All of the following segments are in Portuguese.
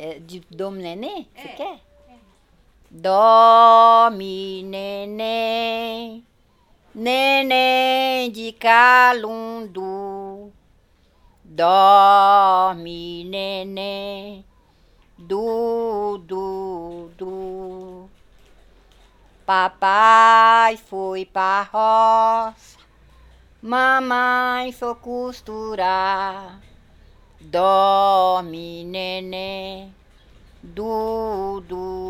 Dorme neném? Você quer? Dorme, neném, neném de Calundu. Dorme, neném, du. Papai foi pra roça, mamãe foi costurar. Dorme, neném, du.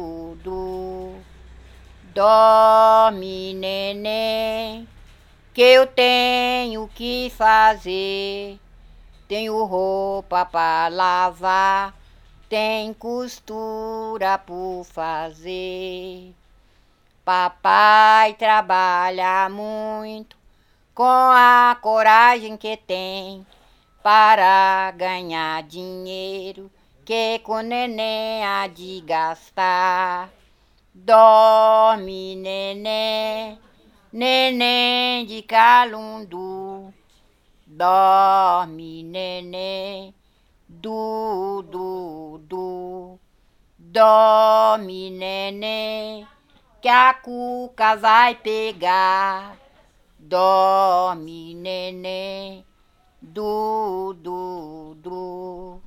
Dorme, neném, que eu tenho que fazer. Tenho roupa pra lavar, tem costura por fazer. Papai trabalha muito, com a coragem que tem, para ganhar dinheiro, que com neném há de gastar. Dorme, neném, neném de Calundu. Dorme, neném, du. Dorme, neném, que a cuca vai pegar. Dorme, neném, du.